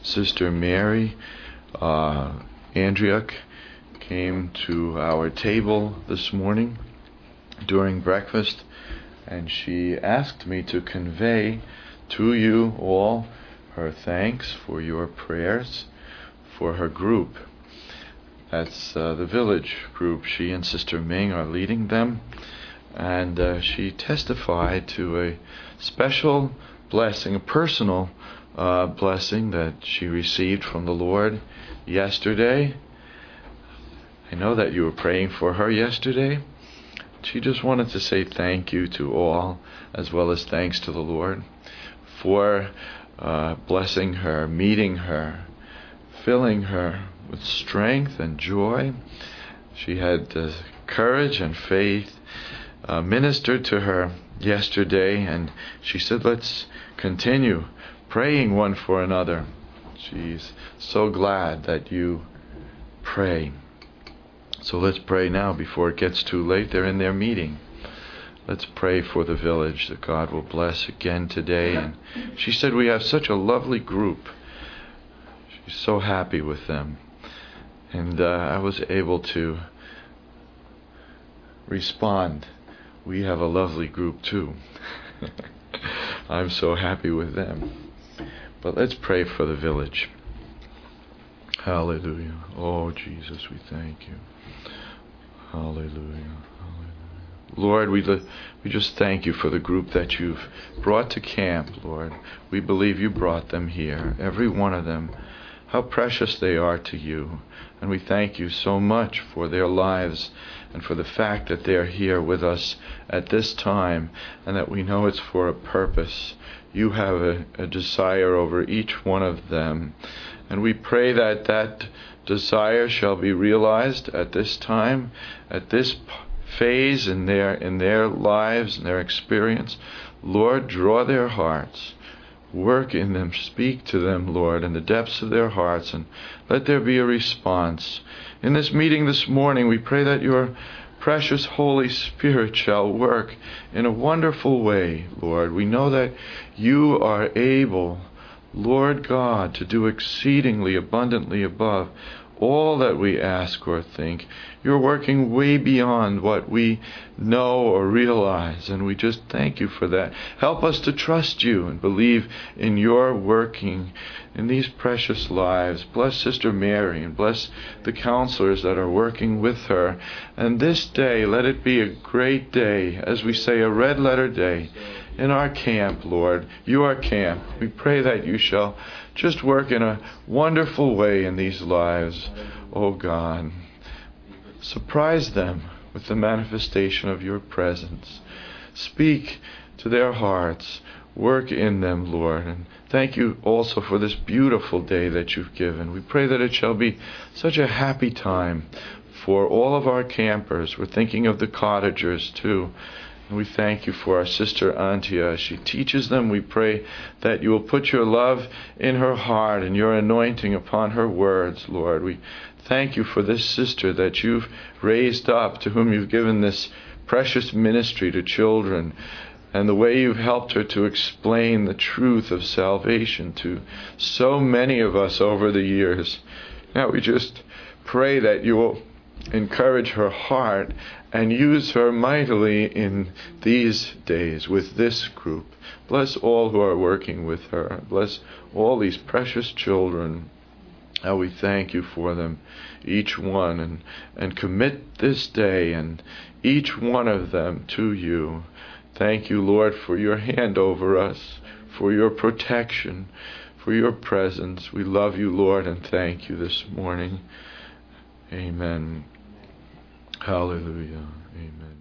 Sister Mary Andriuk came to our table this morning during breakfast, and she asked me to convey to you all her thanks for your prayers for her group. That's the village group. She and Sister Ming are leading them, and she testified to a special blessing, a personal blessing that she received from the Lord yesterday. I know that you were praying for her yesterday. She just wanted to say thank you to all, as well as thanks to the Lord for blessing her, meeting her, filling her with strength and joy. She had courage and faith ministered to her yesterday, and she said, let's continue praying one for another. She's so glad that you pray. So let's pray now before it gets too late. They're in their meeting. Let's pray for the village that God will bless again today. And she said we have such a lovely group. She's so happy with them. And I was able to respond. We have a lovely group too. I'm so happy with them. But let's pray for the village. Hallelujah. Oh, Jesus, we thank you. Hallelujah. Hallelujah. Lord, we just thank you for the group that you've brought to camp, Lord. We believe you brought them here, every one of them. How precious they are to you. And we thank you so much for their lives and for the fact that they're here with us at this time, and that we know it's for a purpose. You have a desire over each one of them. And we pray that that desire shall be realized at this time, at this phase in their lives and their experience. Lord, draw their hearts. Work in them. Speak to them, Lord, in the depths of their hearts, and let there be a response. In this meeting this morning, we pray that your precious Holy Spirit shall work in a wonderful way, Lord. We know that you are able, Lord God, to do exceedingly abundantly above all that we ask or think. You're working way beyond what we know or realize, and we just thank you for that. Help us to trust you and believe in your working in these precious lives. Bless Sister Mary and bless the counselors that are working with her. And this day, let it be a great day, as we say, a red letter day in our camp, Lord. You are camp. We pray that you shall just work in a wonderful way in these lives, oh God. Surprise them with the manifestation of your presence. Speak to their hearts. Work in them, Lord. And thank you also for this beautiful day that you've given. We pray that it shall be such a happy time for all of our campers. We're thinking of the cottagers too. And we thank you for our sister Antia. She teaches them. We pray that you will put your love in her heart and your anointing upon her words, Lord. We thank you for this sister that you've raised up, to whom you've given this precious ministry to children, and the way you've helped her to explain the truth of salvation to so many of us over the years. Now we just pray that you will encourage her heart and use her mightily in these days with this group. Bless all who are working with her. Bless all these precious children. How we thank you for them, each one, and commit this day and each one of them to you. Thank you, Lord, for your hand over us, for your protection, for your presence. We love you, Lord, and thank you this morning. Amen. Hallelujah. Amen.